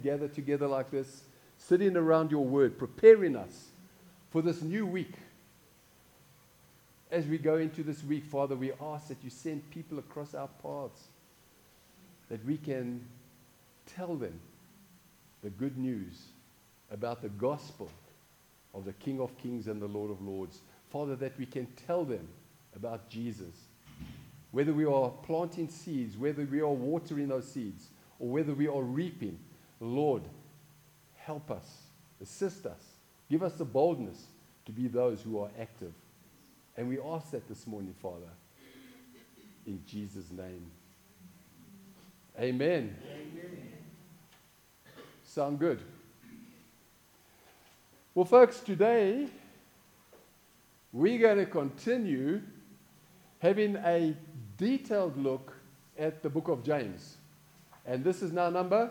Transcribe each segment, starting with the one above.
gather together like this, sitting around your word, preparing us for this new week. As we go into this week, Father, we ask that you send people across our paths, that we can tell them the good news about the gospel of the King of Kings and the Lord of Lords. Father, that we can tell them about Jesus. Whether we are planting seeds, whether we are watering those seeds, or whether we are reaping, Lord, help us, assist us, give us the boldness to be those who are active. And we ask that this morning, Father, in Jesus' name. Amen. Amen. Sound good? Well, folks, today we're going to continue having a detailed look at the book of James. And this is now number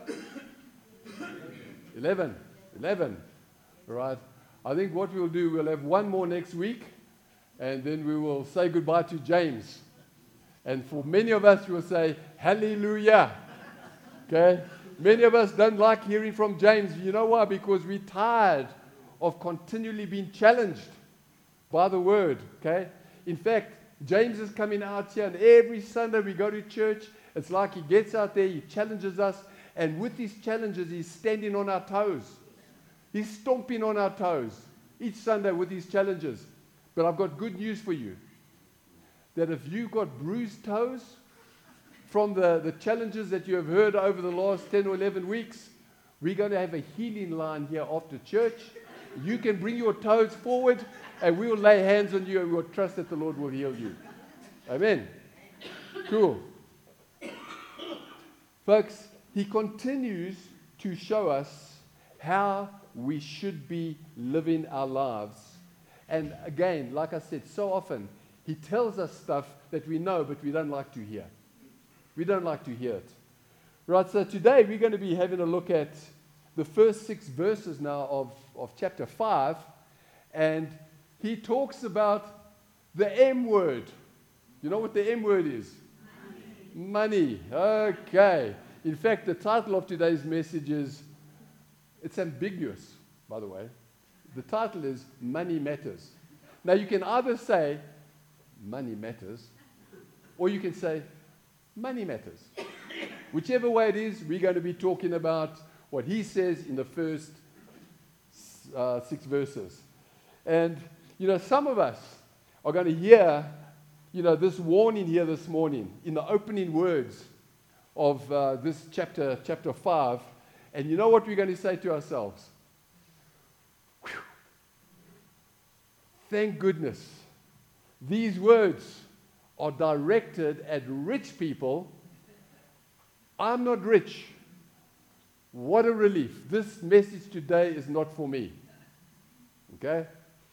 11. 11. All right. I think what we'll do, we'll have one more next week, and then we will say goodbye to James. And for many of us, we'll say, hallelujah. Okay? Many of us don't like hearing from James. You know why? Because we're tired of continually being challenged by the word. Okay? In fact, James is coming out here, and every Sunday we go to church. It's like he gets out there, he challenges us, and with these challenges, he's standing on our toes. He's stomping on our toes each Sunday with these challenges. But I've got good news for you, that if you've got bruised toes from the challenges that you have heard over the last 10 or 11 weeks, we're going to have a healing line here after church. You can bring your toes forward, and we will lay hands on you, and we'll trust that the Lord will heal you. Amen. Cool. Folks, he continues to show us how we should be living our lives. And again, like I said, so often, he tells us stuff that we know, but we don't like to hear. We don't like to hear it. Right, so today we're going to be having a look at the first 6 verses now of chapter 5. And he talks about the M word. You know what the M word is? Money. Okay. In fact, the title of today's message is, it's ambiguous, by the way. The title is Money Matters. Now, you can either say, money matters, or you can say, money matters. Whichever way it is, we're going to be talking about what he says in the first 6 verses. And, some of us are going to hear, this warning here this morning in the opening words of this chapter 5. And you know what we're going to say to ourselves? Whew. Thank goodness. These words are directed at rich people. I'm not rich. What a relief. This message today is not for me. Okay?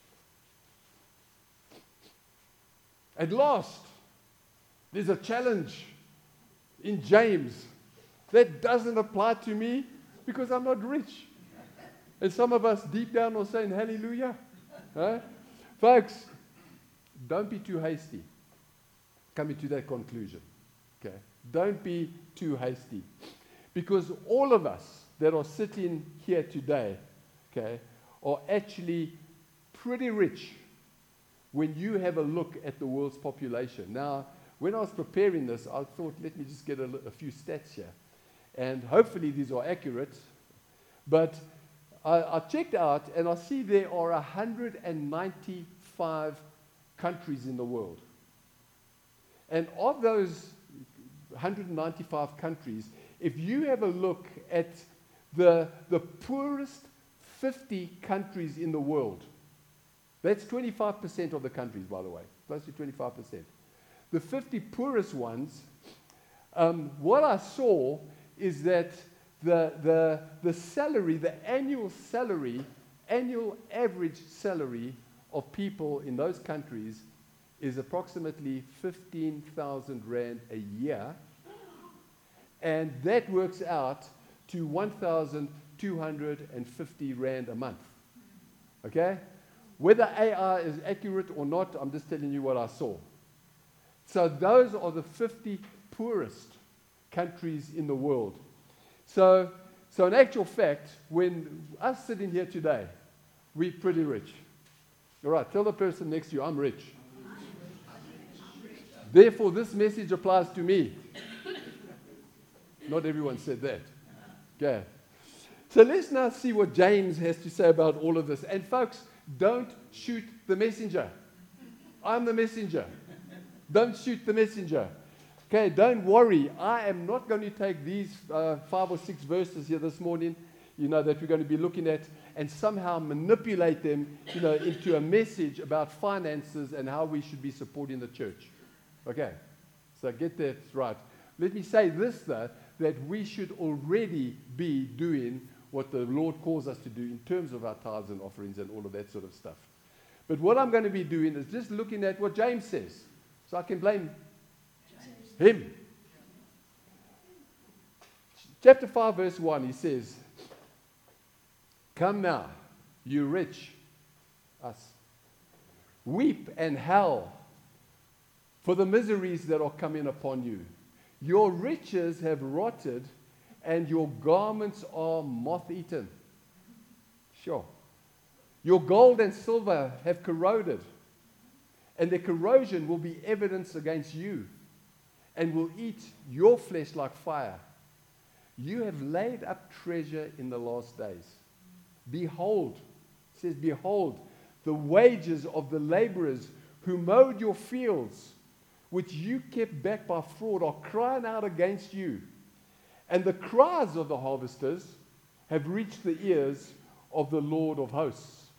At last, there's a challenge in James that doesn't apply to me because I'm not rich. And some of us deep down are saying, hallelujah. Huh? Folks, don't be too hasty coming to that conclusion. Okay? Don't be too hasty. Because all of us that are sitting here today, okay, are actually pretty rich when you have a look at the world's population. Now, when I was preparing this, I thought, let me just get a few stats here. And hopefully these are accurate. But I checked out, and I see there are 195 countries in the world. And of those 195 countries, if you have a look at the poorest 50 countries in the world, that's 25% of the countries, by the way, close to 25%. The 50 poorest ones, what I saw is that the salary, the annual average salary of people in those countries is approximately 15,000 Rand a year. And that works out to 1,250 Rand a month. Okay? Whether AI is accurate or not, I'm just telling you what I saw. So those are the 50 poorest countries in the world. So So in actual fact, when us sitting here today, we're pretty rich. All right, tell the person next to you, I'm rich. Therefore, this message applies to me. Not everyone said that. Okay. So let's now see what James has to say about all of this. And folks, don't shoot the messenger. I'm the messenger. Don't shoot the messenger. Okay, don't worry. I am not going to take these 5 or 6 verses here this morning, that we're going to be looking at and somehow manipulate them, into a message about finances and how we should be supporting the church. Okay, so get that right. Let me say this, though, that we should already be doing what the Lord calls us to do in terms of our tithes and offerings and all of that sort of stuff. But what I'm going to be doing is just looking at what James says. So I can blame him. Chapter 5, verse 1, he says, "Come now, you rich," us, "weep and howl for the miseries that are coming upon you. Your riches have rotted, and your garments are moth-eaten." Sure. "Your gold and silver have corroded, and their corrosion will be evidence against you, and will eat your flesh like fire. You have laid up treasure in the last days. Behold," it says, "behold, the wages of the laborers who mowed your fields, which you kept back by fraud, are crying out against you. And the cries of the harvesters have reached the ears of the Lord of hosts.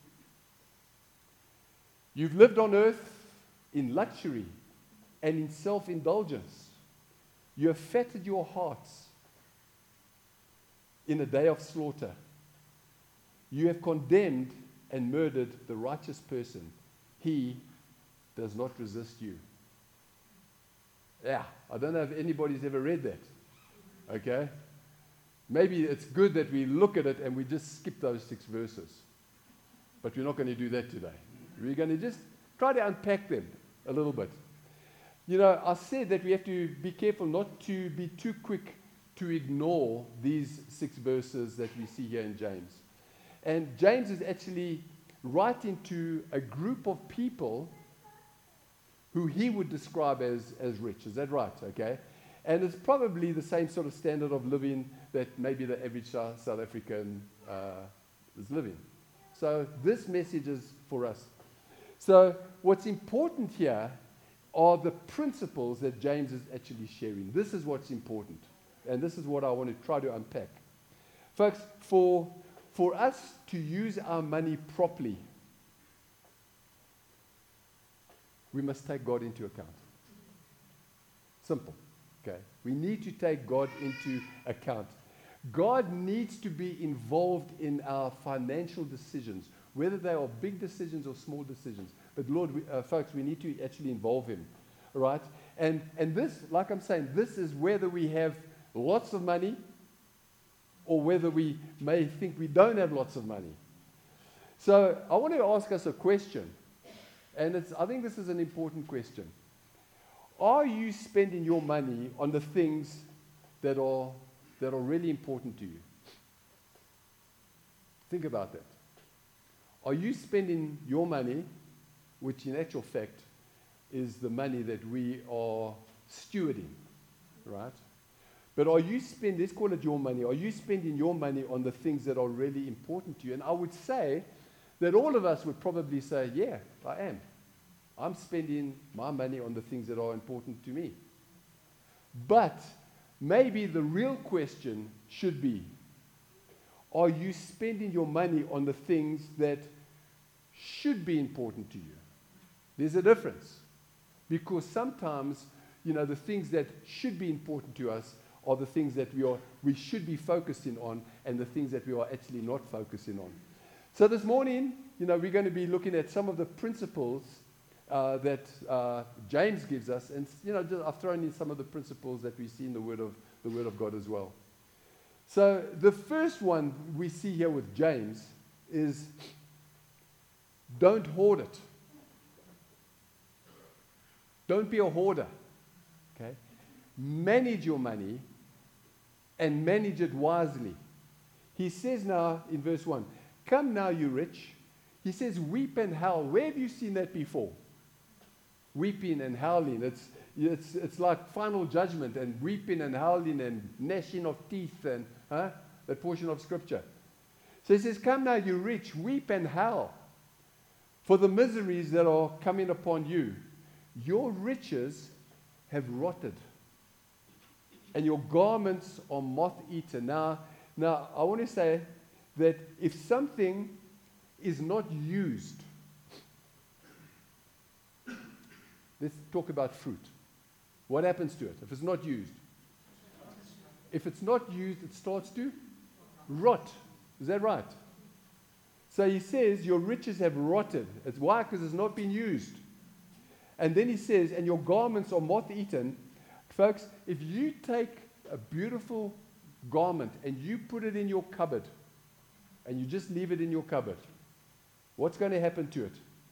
You've lived on earth in luxury and in self-indulgence. You have fatted your hearts in a day of slaughter. You have condemned and murdered the righteous person. He does not resist you." Yeah, I don't know if anybody's ever read that. Okay? Maybe it's good that we look at it and we just skip those 6 verses. But we're not going to do that today. We're going to just try to unpack them a little bit. I said that we have to be careful not to be too quick to ignore these 6 verses that we see here in James. And James is actually writing to a group of people who he would describe as rich. Is that right? Okay. And it's probably the same sort of standard of living that maybe the average South African is living. So this message is for us. So what's important here are the principles that James is actually sharing. This is what's important. And this is what I want to try to unpack. Folks, for us to use our money properly, we must take God into account. Simple. Okay? We need to take God into account. God needs to be involved in our financial decisions, whether they are big decisions or small decisions. But Lord, folks, we need to actually involve Him. All right? And this, like I'm saying, this is whether we have lots of money or whether we may think we don't have lots of money. So I want to ask us a question. And I think this is an important question. Are you spending your money on the things that are really important to you? Think about that. Are you spending your money, which in actual fact is the money that we are stewarding, right? But are you spending, let's call it your money, are you spending your money on the things that are really important to you? And I would say that all of us would probably say, yeah, I am. I'm spending my money on the things that are important to me. But maybe the real question should be, are you spending your money on the things that should be important to you? There's a difference. Because sometimes, the things that should be important to us are the things that we should be focusing on, and the things that we are actually not focusing on. So this morning, we're going to be looking at some of the principles that James gives us, and I've thrown in some of the principles that we see in the Word of God as well. So the first one we see here with James is don't hoard it. Don't be a hoarder. Okay? Manage your money and manage it wisely. He says now in verse 1, come now, you rich. He says, weep and howl. Where have you seen that before? Weeping and howling. It's like final judgment and weeping and howling and gnashing of teeth and that portion of scripture. So he says, come now, you rich, weep and howl for the miseries that are coming upon you. Your riches have rotted, and your garments are moth-eaten. Now, I want to say that if something is not used, let's talk about fruit. What happens to it if it's not used? If it's not used, it starts to rot. Is that right? So he says, your riches have rotted. It's why? Because it's not been used. And then he says, and your garments are moth-eaten. Folks, if you take a beautiful garment and you put it in your cupboard, and you just leave it in your cupboard, what's going to happen to it?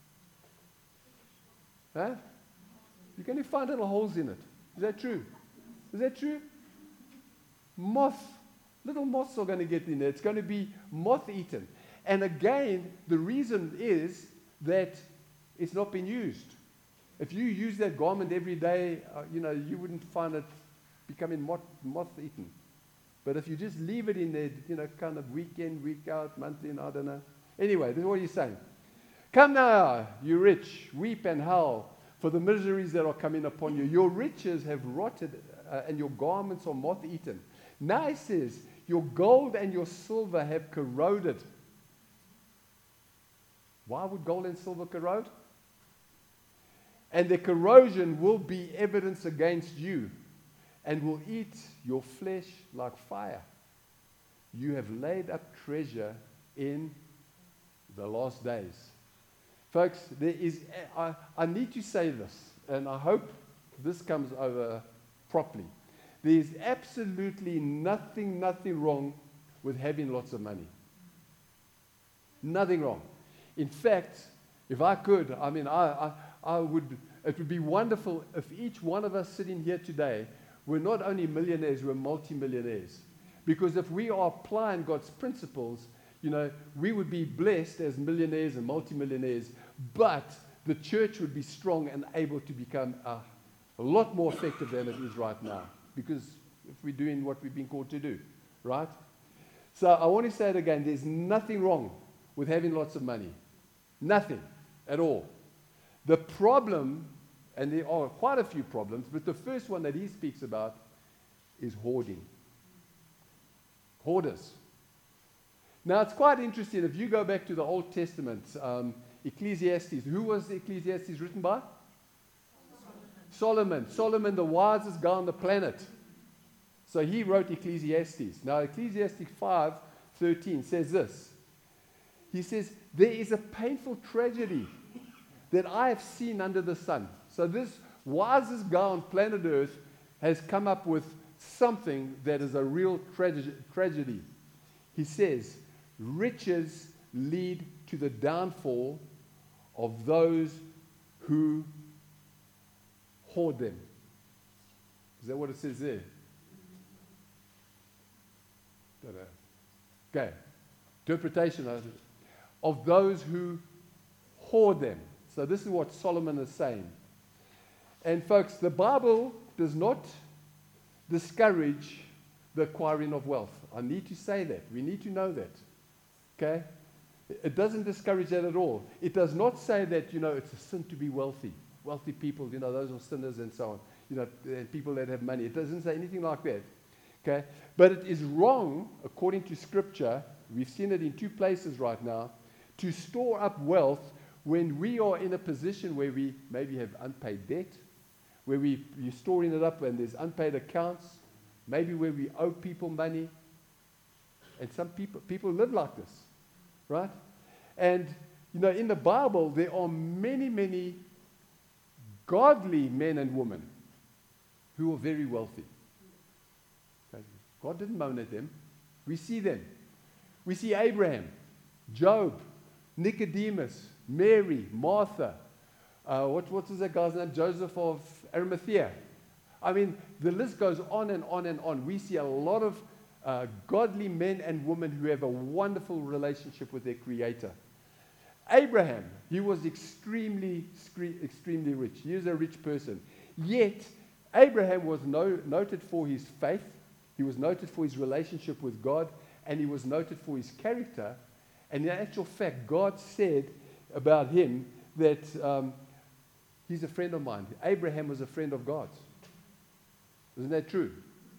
Huh? You're going to find little holes in it. Is that true? Is that true? Little moths are going to get in there. It's going to be moth-eaten. And again, the reason is that it's not been used. If you use that garment every day, you wouldn't find it becoming moth-eaten. But if you just leave it in there, kind of week in, week out, month in, I don't know. Anyway, this is what he's saying. Come now, you rich, weep and howl for the miseries that are coming upon you. Your riches have rotted, and your garments are moth-eaten. Now he says, your gold and your silver have corroded. Why would gold and silver corrode? And the corrosion will be evidence against you, and will eat your flesh like fire. You have laid up treasure in the last days. Folks, I need to say this, and I hope this comes over properly. There is absolutely nothing wrong with having lots of money. Nothing wrong. In fact, if I could, I would. It would be wonderful if each one of us sitting here today were not only millionaires, we're multimillionaires. Because if we are applying God's principles, we would be blessed as millionaires and multimillionaires, but the church would be strong and able to become a lot more effective than it is right now. Because if we're doing what we've been called to do, right? So I want to say it again, there's nothing wrong with having lots of money. Nothing at all. The problem, and there are quite a few problems, but the first one that he speaks about is hoarding. Hoarders. Now, it's quite interesting. If you go back to the Old Testament, Ecclesiastes, who was Ecclesiastes written by? Solomon. Solomon, the wisest guy on the planet. So he wrote Ecclesiastes. Now, Ecclesiastes 5:13 says this. He says, there is a painful tragedy that I have seen under the sun. So this wisest guy on planet Earth has come up with something that is a real tragedy. He says, riches lead to the downfall of those who hoard them. Is that what it says there? Don't know. Okay. Interpretation of those who hoard them. So this is what Solomon is saying. And folks, the Bible does not discourage the acquiring of wealth. I need to say that. We need to know that. Okay? It doesn't discourage that at all. It does not say that, it's a sin to be wealthy. Wealthy people, those are sinners and so on. And people that have money. It doesn't say anything like that. Okay? But it is wrong, according to Scripture, we've seen it in two places right now, to store up wealth when we are in a position where we maybe have unpaid debt, where you're storing it up and there's unpaid accounts, maybe where we owe people money. And some people live like this, right? And, in the Bible, there are many godly men and women who are very wealthy. Okay? God didn't moan at them. We see them. We see Abraham, Job, Nicodemus, Mary, Martha, what was that guy's name? Joseph of Arimathea. The list goes on and on and on. We see a lot of godly men and women who have a wonderful relationship with their Creator. Abraham, he was extremely rich. He was a rich person. Yet, Abraham was noted for his faith. He was noted for his relationship with God. And he was noted for his character. And in actual fact, God said about him that he's a friend of mine. Abraham was a friend of God's. Isn't that true?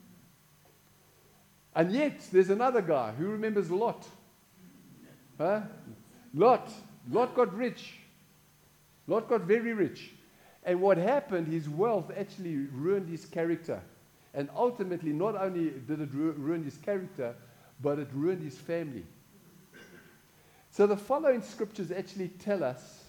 And yet, there's another guy who remembers Lot. Huh? Lot got rich. Lot got very rich. And what happened, his wealth actually ruined his character. And ultimately, not only did it ruin his character, but it ruined his family. So the following scriptures actually tell us,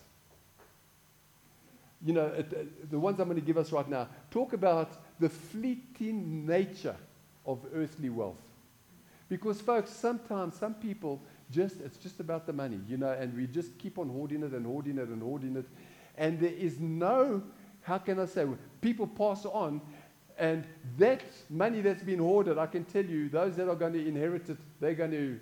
the ones I'm going to give us right now, talk about the fleeting nature of earthly wealth. Because, folks, sometimes some people it's just about the money, and we just keep on hoarding it and hoarding it and hoarding it. And there is no, how can I say, people pass on, and that money that's been hoarded, I can tell you, those that are going to inherit it, they're going to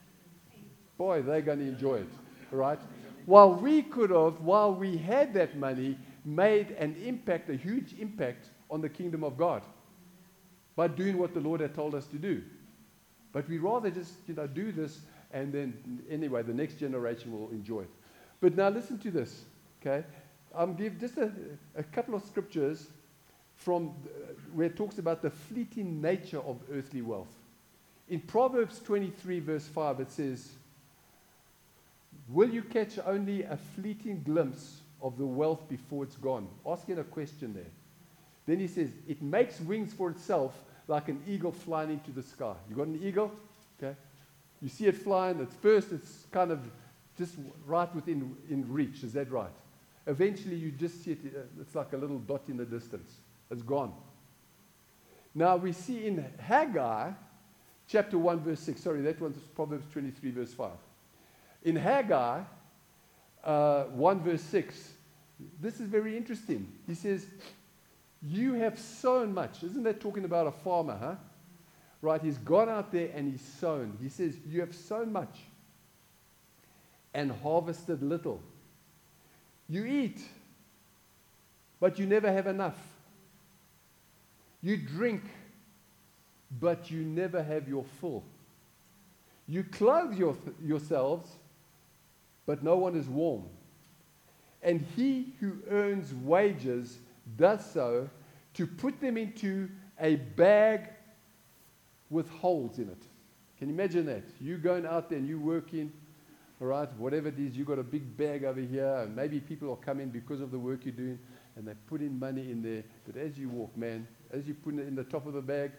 enjoy it, right? While we had that money, made a huge impact on the kingdom of God by doing what the Lord had told us to do. But we rather just, do this, and then, anyway, the next generation will enjoy it. But now listen to this, okay? I'll give just a couple of scriptures from where it talks about the fleeting nature of earthly wealth. In Proverbs 23, verse 5, it says, "Will you catch only a fleeting glimpse of the wealth before it's gone?" Asking a question there. Then he says, "It makes wings for itself like an eagle flying into the sky." You got an eagle? Okay. You see it flying. At first, it's kind of just right in reach. Is that right? Eventually, you just see it. It's like a little dot in the distance. It's gone. Now, we see in Haggai, chapter 1, verse 6. Sorry, that one's Proverbs 23, verse 5. In Haggai 1, verse 6, this is very interesting. He says, "You have sown much." Isn't that talking about a farmer, huh? Right, he's gone out there and he's sown. He says, "You have sown much and harvested little. You eat, but you never have enough. You drink, but you never have your full. You clothe yourselves, but no one is warm. And he who earns wages does so to put them into a bag with holes in it." Can you imagine that? You going out there and you working, all right, whatever it is, you got a big bag over here, and maybe people are coming because of the work you're doing, and they put in money in there. But as you walk, man, as you put it in the top of the bag,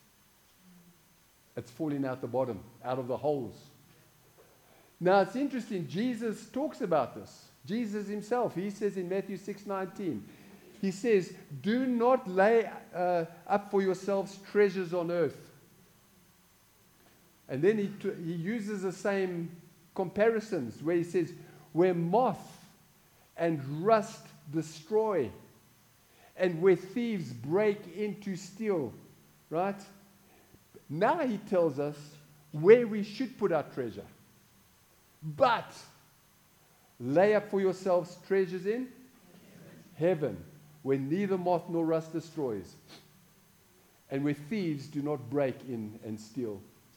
it's falling out the bottom, out of the holes. Now, it's interesting. Jesus talks about this. Jesus himself, he says in Matthew 6:19, he says, "Do not lay up for yourselves treasures on earth." And then he uses the same comparisons where he says, "Where moth and rust destroy, and where thieves break in to steal." Right? Now he tells us where we should put our treasure. "But lay up for yourselves treasures in heaven, where neither moth nor rust destroys, and where thieves do not break in and steal."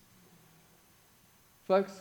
Folks,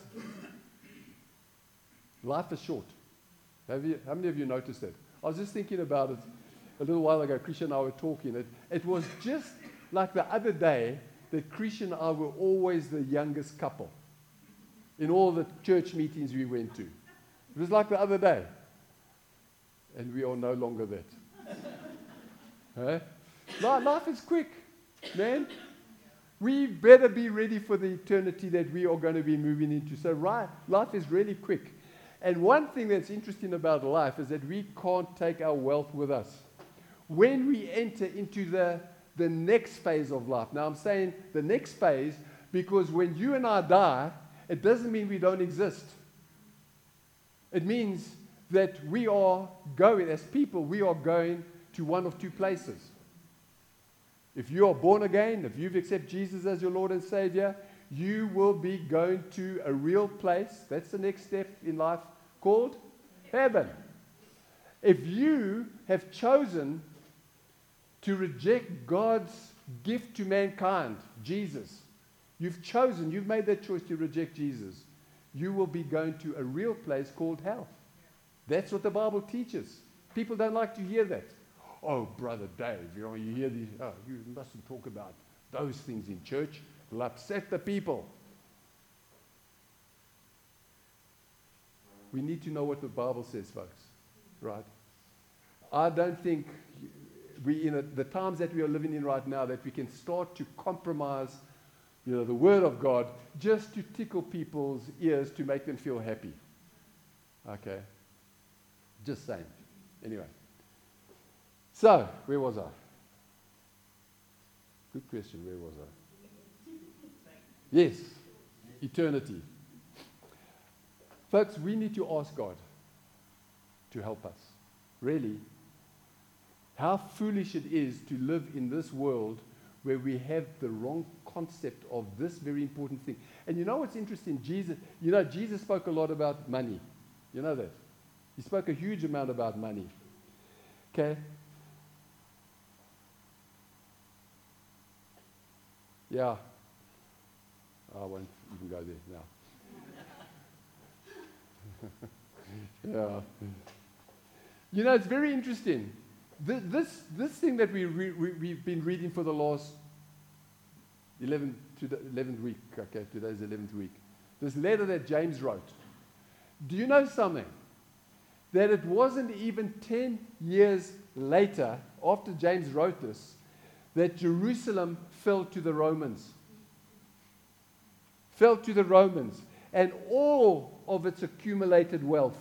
life is short. How many of you noticed that? I was just thinking about it a little while ago. Christian and I were talking. It was just like the other day that Christian and I were always the youngest couple in all the church meetings we went to. It was like the other day. And we are no longer that. Huh? Life is quick, man. We better be ready for the eternity that we are going to be moving into. So life is really quick. And one thing that's interesting about life is that we can't take our wealth with us. When we enter into the next phase of life, now I'm saying the next phase because when you and I die, it doesn't mean we don't exist. It means that we are going, as people, we are going to one of two places. If you are born again, if you've accepted Jesus as your Lord and Savior, you will be going to a real place. That's the next step in life, called heaven. If you have chosen to reject God's gift to mankind, Jesus, you've made that choice to reject Jesus, you will be going to a real place called hell. That's what the Bible teaches. People don't like to hear that. Oh, Brother Dave, you hear these, you mustn't talk about those things in church. It'll upset the people. We need to know what the Bible says, folks. Right? I don't think in the times that we are living in right now, that we can start to compromise, the Word of God just to tickle people's ears to make them feel happy. Okay? Just saying. Anyway. So, where was I? Good question. Where was I? Yes. Eternity. Folks, we need to ask God to help us. Really. How foolish it is to live in this world where we have the wrong concept of this very important thing. And you know what's interesting? Jesus spoke a lot about money. You know that? He spoke a huge amount about money. Okay? Yeah. I won't even go there now. Yeah. It's very interesting. This thing that we've been reading for the last 11th week. Okay, today's 11th week. This letter that James wrote. Do you know something? That it wasn't even 10 years later, after James wrote this, that Jerusalem fell to the Romans. Fell to the Romans. And all of its accumulated wealth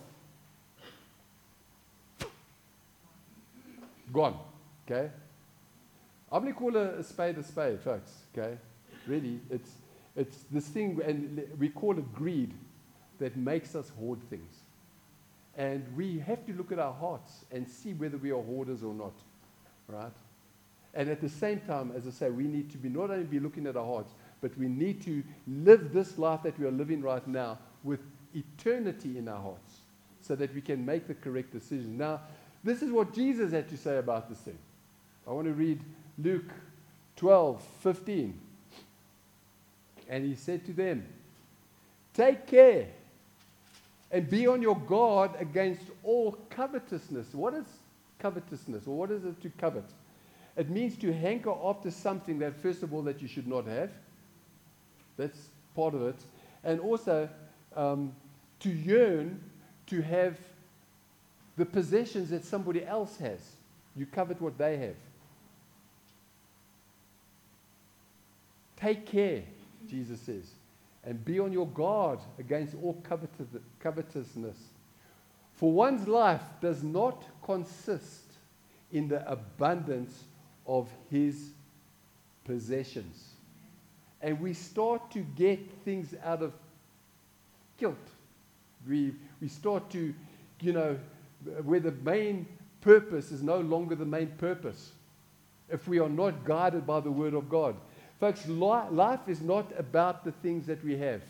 gone. Okay? I'm going to call a spade, folks. Okay? Really, it's this thing, and we call it greed, that makes us hoard things. And we have to look at our hearts and see whether we are hoarders or not. Right? And at the same time, as I say, we need to not only be looking at our hearts, but we need to live this life that we are living right now with eternity in our hearts so that we can make the correct decision. Now, this is what Jesus had to say about this thing. I want to read Luke 12:15. And he said to them, take care and be on your guard against all covetousness. What is covetousness? Or what is it to covet? It means to hanker after something that, first of all, that you should not have. That's part of it. And also to yearn to have the possessions that somebody else has. You covet what they have. Take care, Jesus says, and be on your guard against all covetousness. For one's life does not consist in the abundance of his possessions. And we start to get things out of guilt. We start to, where the main purpose is no longer the main purpose. If we are not guided by the Word of God. Folks, life is not about the things that we have.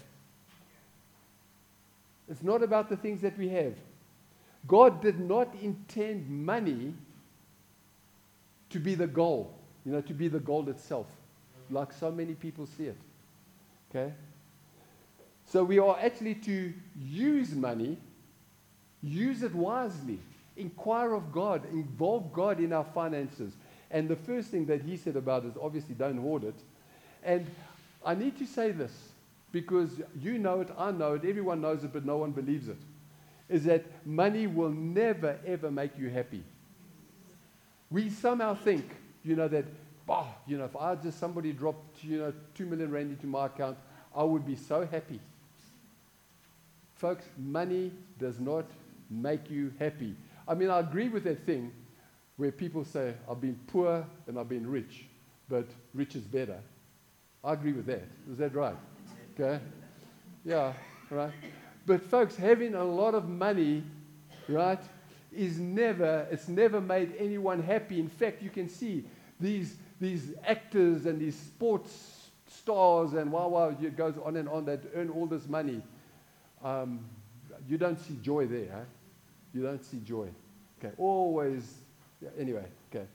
It's not about the things that we have. God did not intend money to be the goal, to be the goal itself, like so many people see it. Okay? So we are actually to use money, use it wisely, inquire of God, involve God in our finances. And the first thing that he said about it is obviously don't hoard it. And I need to say this, because you know it, I know it, everyone knows it, but no one believes it, is that money will never, ever make you happy. We somehow think, that, if somebody dropped, 2 million rand into my account, I would be so happy. Folks, money does not make you happy. I mean, I agree with that thing where people say, I've been poor and I've been rich, but rich is better. I agree with that. Is that right? Okay? Yeah, right. But folks, having a lot of money, right, it's never made anyone happy. In fact, you can see these actors and these sports stars and wow, it goes on and on, that earn all this money. You don't see joy there, huh? You don't see joy. Okay, always, yeah, anyway, okay.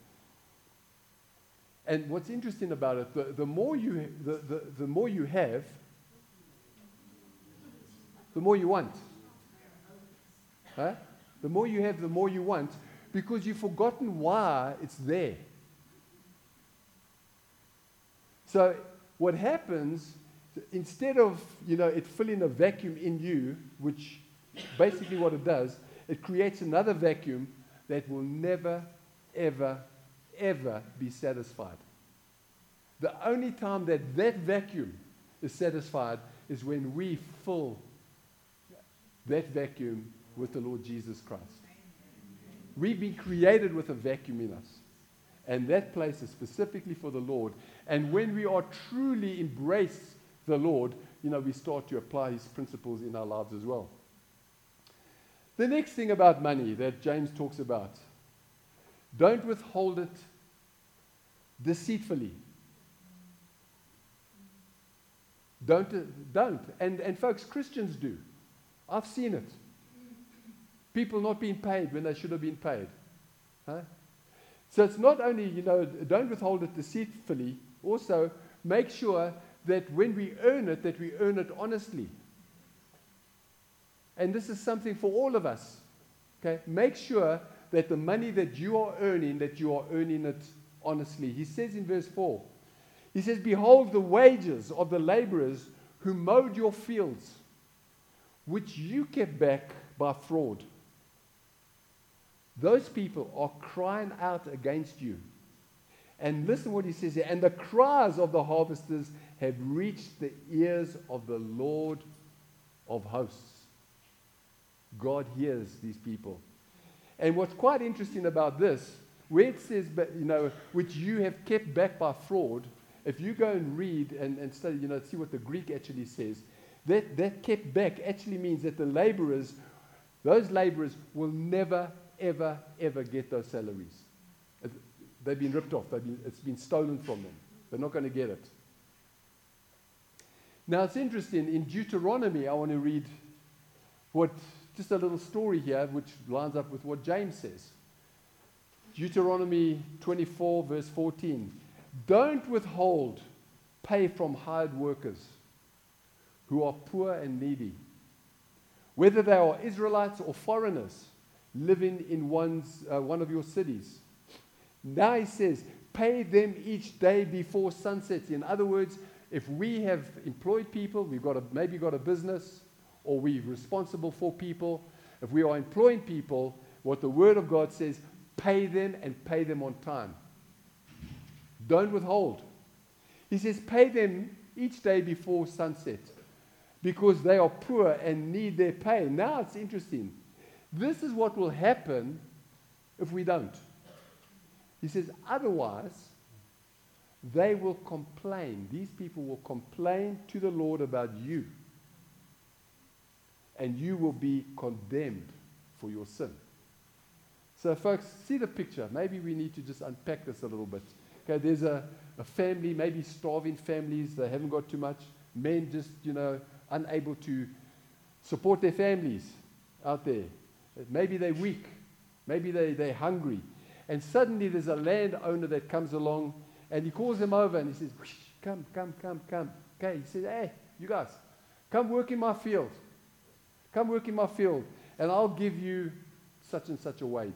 And what's interesting about it, the more you have, the more you want. Huh? The more you have, the more you want, because you've forgotten why it's there. So what happens, instead of, it filling a vacuum in you, which basically what it does, it creates another vacuum that will never, ever, ever be satisfied. The only time that vacuum is satisfied is when we fill that vacuum with the Lord Jesus Christ. We've been created with a vacuum in us. And that place is specifically for the Lord. And when we are truly embrace the Lord, we start to apply His principles in our lives as well. The next thing about money that James talks about, don't withhold it deceitfully. Don't. And folks, Christians do. I've seen it. People not being paid when they should have been paid. Huh? So it's not only, don't withhold it deceitfully. Also, make sure that when we earn it, that we earn it honestly. And this is something for all of us. Okay? Make sure that the money that you are earning it honestly. He says in verse 4, he says, behold the wages of the laborers who mowed your fields, which you kept back by fraud. Those people are crying out against you. And listen what he says here. And the cries of the harvesters have reached the ears of the Lord of hosts. God hears these people. And what's quite interesting about this, where it says, which you have kept back by fraud, if you go and read and study, see what the Greek actually says, that kept back actually means that the laborers, those laborers will never, ever, ever get those salaries. They've been ripped off. It's been stolen from them. They're not going to get it. Now, it's interesting. In Deuteronomy, I want to read just a little story here, which lines up with what James says. Deuteronomy 24, verse 14. Don't withhold pay from hired workers who are poor and needy, whether they are Israelites or foreigners living in one of your cities. Now he says, pay them each day before sunset. In other words, if we have employed people, we've maybe got a business, or we're responsible for people, if we are employing people, what the Word of God says, pay them and pay them on time. Don't withhold. He says, pay them each day before sunset, because they are poor and need their pay. Now it's interesting. This is what will happen if we don't. He says, otherwise, they will complain. These people will complain to the Lord about you. And you will be condemned for your sin. So, folks, see the picture. Maybe we need to just unpack this a little bit. Okay, there's a family, maybe starving families. They haven't got too much. Men just, unable to support their families out there. Maybe they're weak. Maybe they're hungry. And suddenly there's a landowner that comes along and he calls them over and he says, come. Okay, he says, hey, you guys, come work in my field. Come work in my field and I'll give you such and such a wage.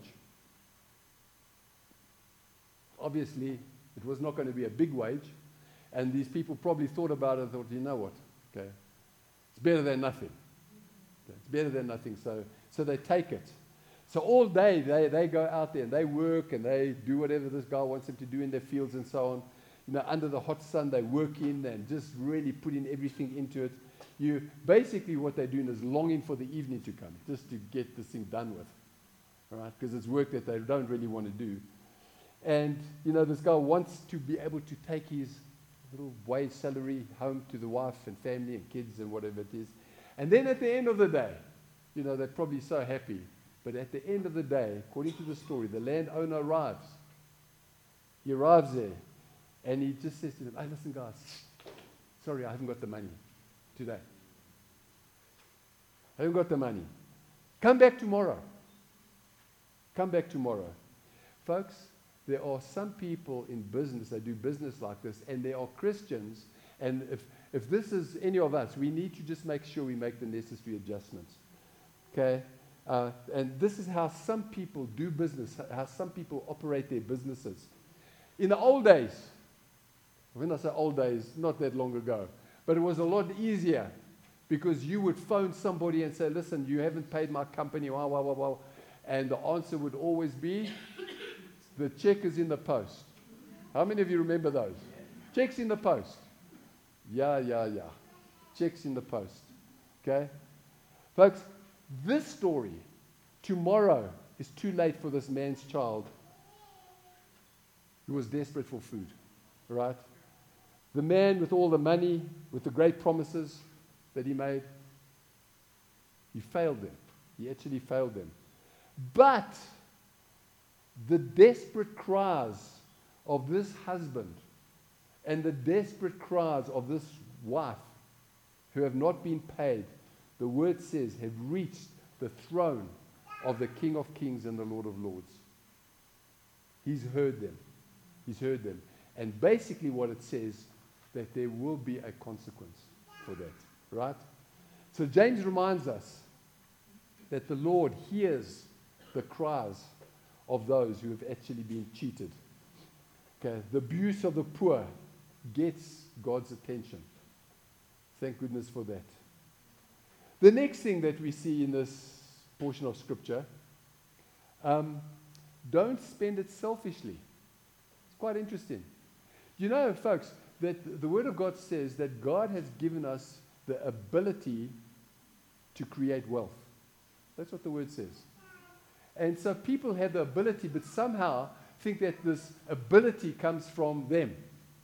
Obviously, it was not going to be a big wage. And these people probably thought about it and thought, you know what? Okay, it's better than nothing. Okay, it's better than nothing. So they take it. So all day they go out there and they work and they do whatever this guy wants them to do in their fields and so on. Under the hot sun, they work in and just really putting everything into it. Basically what they're doing is longing for the evening to come, just to get this thing done with. All right? Because it's work that they don't really want to do. And, this guy wants to be able to take his little wage salary home to the wife and family and kids and whatever it is. And then at the end of the day, they're probably so happy. But at the end of the day, according to the story, the landowner arrives. He arrives there, and he just says to them, hey, listen, guys, Sorry, I haven't got the money today. I haven't got the money. Come back tomorrow. Come back tomorrow. Folks, there are some people in business that do business like this, and they are Christians, and if this is any of us, we need to just make sure we make the necessary adjustments. Okay? And this is how some people do business, how some people operate their businesses. In the old days, when I say old days, not that long ago, but it was a lot easier because you would phone somebody and say, listen, you haven't paid my company, wow, wow, wow, wow. And the answer would always be, the check is in the post. How many of you remember those? Checks in the post. Yeah. Checks in the post. Okay? Folks, this story, tomorrow is too late for this man's child who was desperate for food. Right? The man with all the money, with the great promises that he made, he failed them. He actually failed them. But the desperate cries of this husband and the desperate cries of this wife who have not been paid, the word says, have reached the throne of the King of Kings and the Lord of Lords. He's heard them. He's heard them. And basically what it says, that there will be a consequence for that. Right? So James reminds us that the Lord hears the cries of those who have actually been cheated. Okay, the abuse of the poor gets God's attention. Thank goodness for that. The next thing that we see in this portion of Scripture, don't spend it selfishly. It's quite interesting. You know, folks, that the Word of God says that God has given us the ability to create wealth. That's what the Word says. And so people have the ability, but somehow think that this ability comes from them.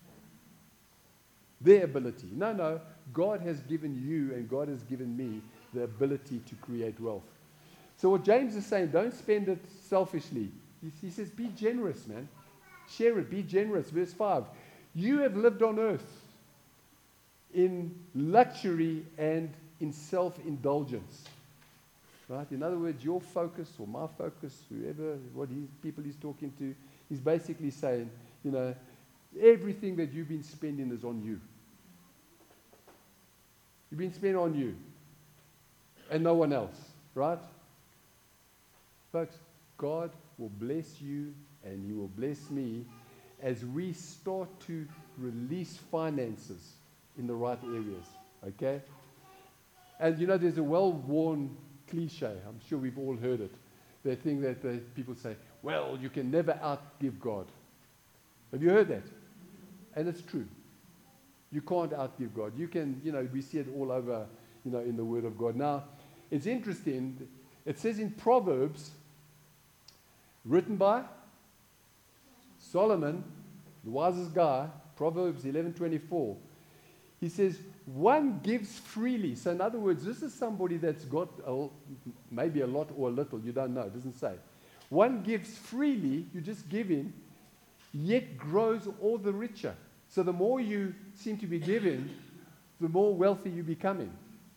Their ability. No. God has given you and God has given me the ability to create wealth. So what James is saying, don't spend it selfishly. He says, be generous, man. Share it. Be generous. Verse 5. You have lived on earth in luxury and in self-indulgence. Right? In other words, your focus or my focus, whoever, people he's talking to, he's basically saying, everything that you've been spending is on you. You've been spending on you and no one else. Right? Folks, God will bless you and he will bless me as we start to release finances in the right areas. Okay? And there's a well-worn cliche. I'm sure we've all heard it. The thing that people say, well, you can never outgive God. Have you heard that? And it's true. You can't outgive God. You can, we see it all over, in the Word of God. Now, it's interesting. It says in Proverbs, written by Solomon, the wisest guy, Proverbs 11:24. He says, one gives freely. So in other words, this is somebody that's got maybe a lot or a little. You don't know. It doesn't say. One gives freely. You just give in, yet grows all the richer. So the more you seem to be giving, the more wealthy you're becoming.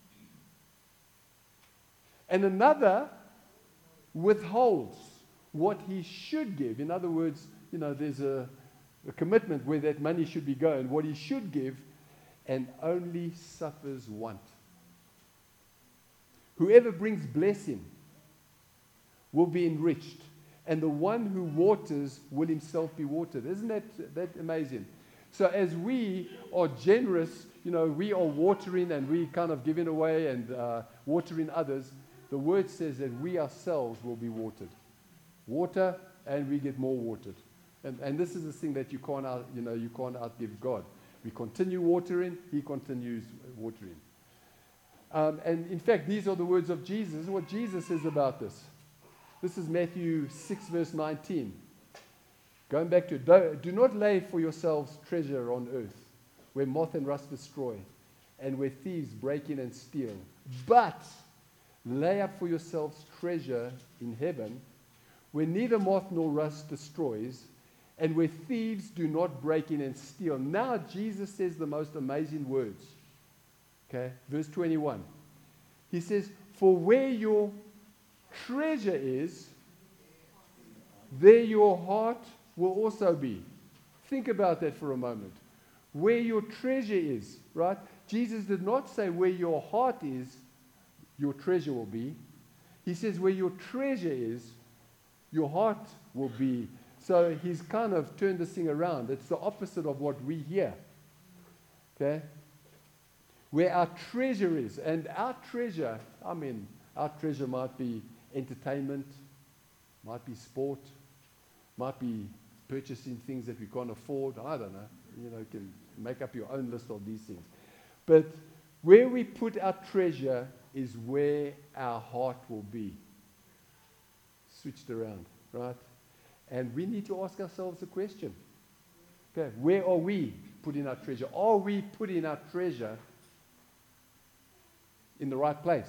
And another withholds what he should give. In other words, there's a commitment where that money should be going, what he should give, and only suffers want. Whoever brings blessing will be enriched, and the one who waters will himself be watered. Isn't that amazing? So as we are generous, we are watering and we kind of giving away and watering others, the word says that we ourselves will be watered. Water, and we get more watered. And this is the thing that you can't outgive God. We continue watering, he continues watering. And in fact, these are the words of Jesus. This is what Jesus says about this. This is Matthew 6, verse 19. Going back to it, do not lay for yourselves treasure on earth, where moth and rust destroy, and where thieves break in and steal. But lay up for yourselves treasure in heaven, where neither moth nor rust destroys, and where thieves do not break in and steal. Now Jesus says the most amazing words. Okay, verse 21. He says, for where your treasure is, there your heart will also be. Think about that for a moment. Where your treasure is, right? Jesus did not say where your heart is, your treasure will be. He says where your treasure is, your heart will be. So he's kind of turned this thing around. It's the opposite of what we hear. Okay? Where our treasure is. And our treasure, our treasure might be entertainment, might be sport, might be purchasing things that we can't afford. I don't know. You can make up your own list of these things. But where we put our treasure is where our heart will be. Switched around, right? And we need to ask ourselves a question. Okay, where are we putting our treasure? Are we putting our treasure in the right place?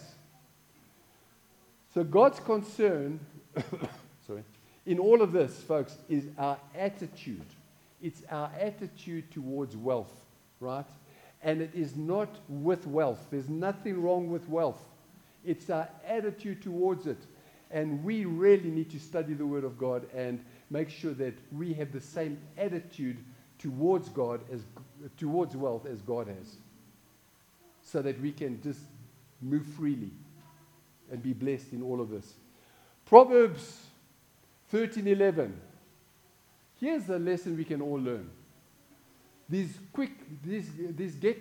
So God's concern, in all of this, folks, is our attitude. It's our attitude towards wealth, right? And it is not with wealth. There's nothing wrong with wealth. It's our attitude towards it. And we really need to study the Word of God and make sure that we have the same attitude towards God towards wealth as God has, so that we can just move freely and be blessed in all of this. Proverbs 13:11. Here's a lesson we can all learn. These get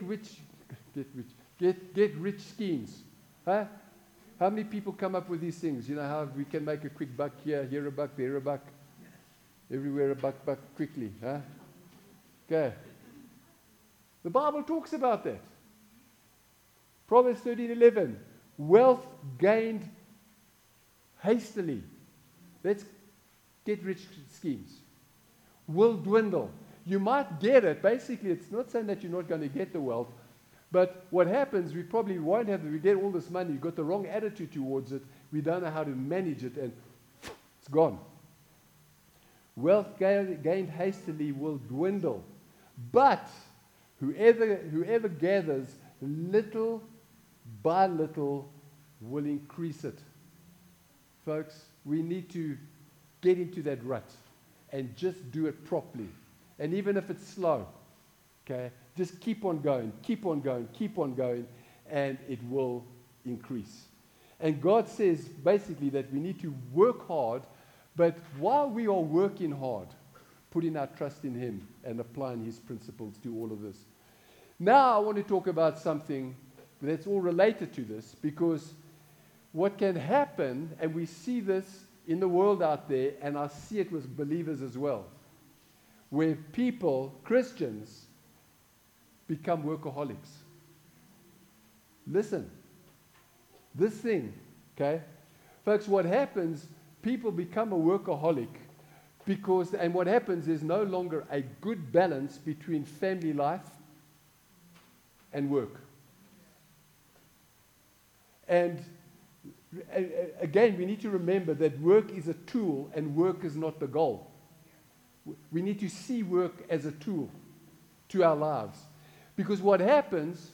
rich schemes. Huh? How many people come up with these things? You know how we can make a quick buck here a buck, there a buck, everywhere a buck quickly. Huh? Okay. The Bible talks about that. Proverbs 13:11. Wealth gained hastily. Let's get rich schemes. Will dwindle. You might get it. Basically, it's not saying that you're not going to get the wealth. But what happens, we probably won't have, we get all this money, you've got the wrong attitude towards it, we don't know how to manage it, and it's gone. Wealth gained hastily will dwindle. But whoever gathers little by little will increase it. Folks, we need to get into that rut and just do it properly. And even if it's slow, okay, just keep on going, and it will increase. And God says basically that we need to work hard, but while we are working hard, putting our trust in Him and applying His principles to all of this. Now I want to talk about something that's all related to this, because what can happen, and we see this in the world out there, and I see it with believers as well, where people, Christians, become workaholics. Listen, this thing, okay? Folks, what happens, people become a workaholic because, and what happens is no longer a good balance between family life and work. And again, we need to remember that work is a tool and work is not the goal. We need to see work as a tool to our lives. Because what happens,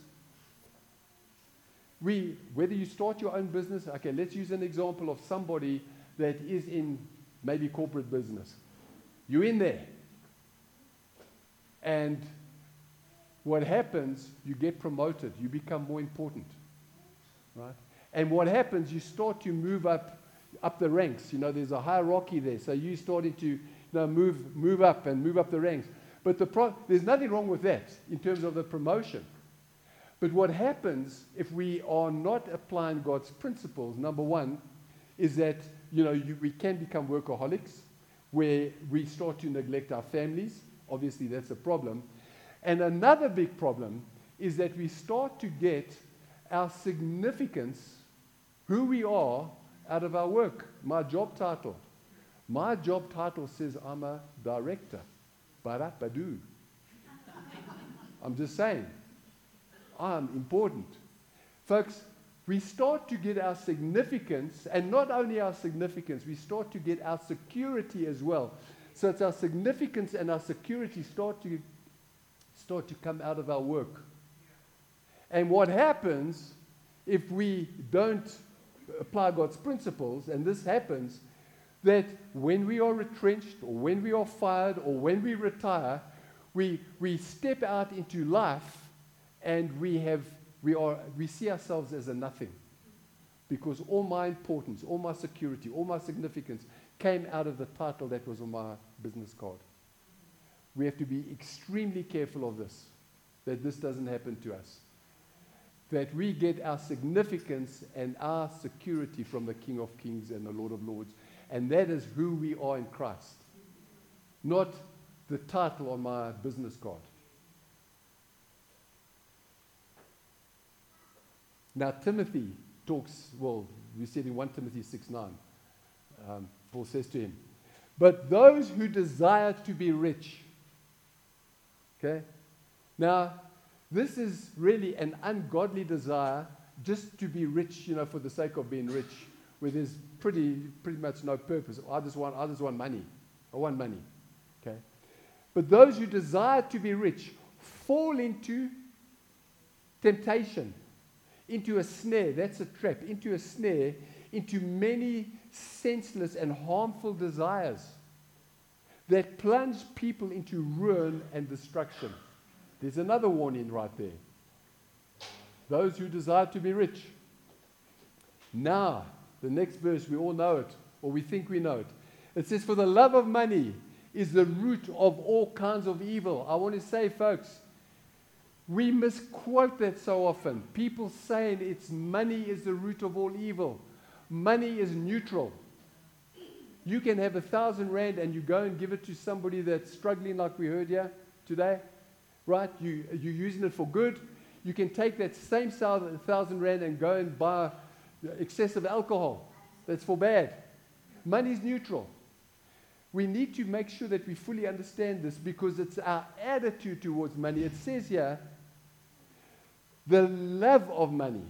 whether you start your own business, okay, let's use an example of somebody that is in maybe corporate business. You're in there. And what happens, you get promoted, you become more important. Right? And what happens, you start to move up the ranks. You know, there's a hierarchy there. So you're starting to move up the ranks. But there's nothing wrong with that in terms of the promotion. But what happens if we are not applying God's principles, number one, is that we can become workaholics, where we start to neglect our families. Obviously, that's a problem. And another big problem is that we start to get our significance, who we are, out of our work. My job title says I'm a director. Ba-da-ba-doo. I'm just saying, I'm important. Folks, we start to get our significance, and not only our significance, we start to get our security as well. So it's our significance and our security start to come out of our work. And what happens if we don't apply God's principles, and this happens, that when we are retrenched or when we are fired or when we retire, we step out into life and we see ourselves as a nothing. Because all my importance, all my security, all my significance came out of the title that was on my business card. We have to be extremely careful of this, that this doesn't happen to us. That we get our significance and our security from the King of Kings and the Lord of Lords. And that is who we are in Christ. Not the title on my business card. Now Timothy talks, well, we said in 1 Timothy 6:9, Paul says to him, but those who desire to be rich. Okay? Now, this is really an ungodly desire just to be rich, for the sake of being rich, where there's pretty much no purpose. I just want money. I want money. Okay? But those who desire to be rich fall into temptation, into a snare. That's a trap. Into a snare, into many senseless and harmful desires that plunge people into ruin and destruction. There's another warning right there. Those who desire to be rich. Now, the next verse, we all know it, or we think we know it. It says, for the love of money is the root of all kinds of evil. I want to say, folks, we misquote that so often. People saying it's money is the root of all evil. Money is neutral. You can have 1,000 rand and you go and give it to somebody that's struggling, like we heard here today, right? You're using it for good. You can take that same 1,000 rand and go and buy excessive alcohol. That's for bad. Money is neutral. We need to make sure that we fully understand this, because it's our attitude towards money. It says here, the love of money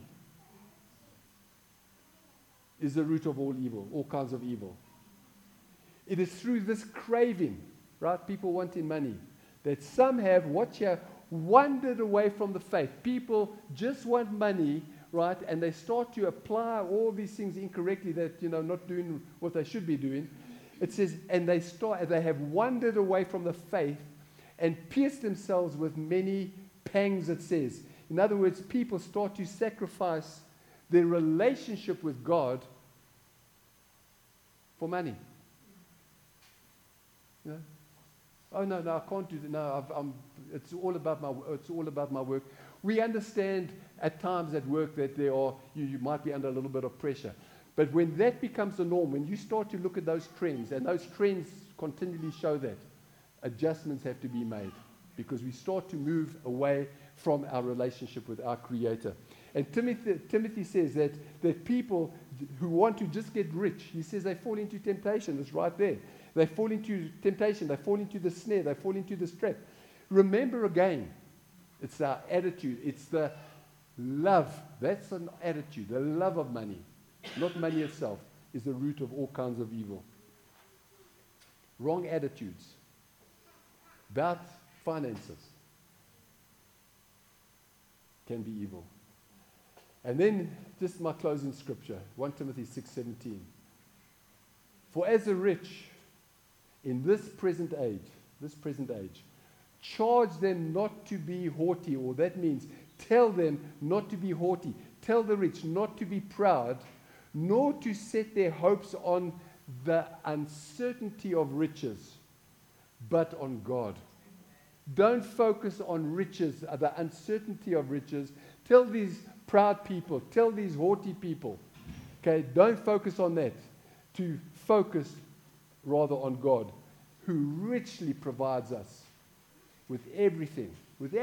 is the root of all evil, all kinds of evil. It is through this craving, right? People wanting money, that some have, watch here, wandered away from the faith. People just want money, right? And they start to apply all these things incorrectly, that, not doing what they should be doing. It says, and they have wandered away from the faith and pierced themselves with many pangs, it says. In other words, people start to sacrifice their relationship with God for money. Oh no, I can't do that. No, it's all about my work. We understand at times at work that you might be under a little bit of pressure. But when that becomes the norm, when you start to look at those trends, and those trends continually show that, adjustments have to be made, because we start to move away from our relationship with our Creator. And Timothy says that people who want to just get rich, he says they fall into temptation. It's right there. They fall into temptation. They fall into the snare. They fall into this trap. Remember again, it's our attitude. It's the love. That's an attitude. The love of money, not money itself, is the root of all kinds of evil. Wrong attitudes about finances can be evil. And then just my closing scripture, 1 Timothy 6:17. For as the rich in this present age, charge them not to be haughty, or that means tell them not to be haughty. Tell the rich not to be proud, nor to set their hopes on the uncertainty of riches, but on God. Don't focus on riches, the uncertainty of riches. Tell these proud people, tell these haughty people, okay, don't focus on that. To focus rather on God, who richly provides us with everything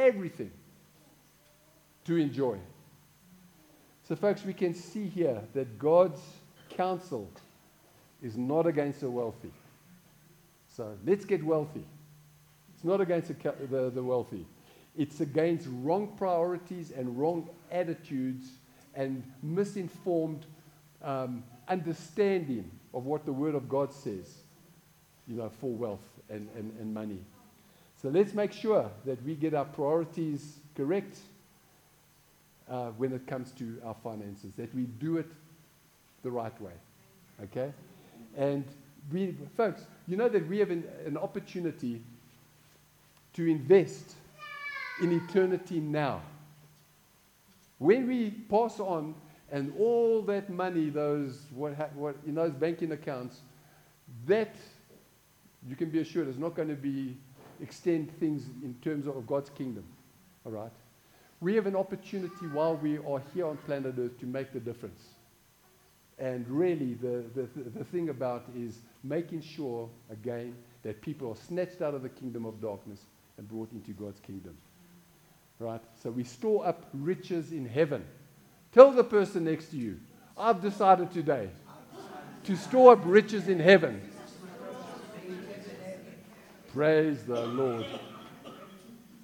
to enjoy. So folks, we can see here that God's counsel is not against the wealthy. So let's get wealthy. It's not against the wealthy. It's against wrong priorities and wrong attitudes and misinformed understanding of what the Word of God says. for wealth and money. So let's make sure that we get our priorities correct when it comes to our finances, that we do it the right way. Okay? And folks, you know that we have an opportunity to invest in eternity now. When we pass on and all that money, those in those banking accounts, that you can be assured is not going to extend things in terms of God's kingdom. All right? We have an opportunity while we are here on planet Earth to make the difference. And really, the thing about is making sure, again, that people are snatched out of the kingdom of darkness and brought into God's kingdom. Right? So we store up riches in heaven. Tell the person next to you, I've decided today to store up riches in heaven. Praise the Lord.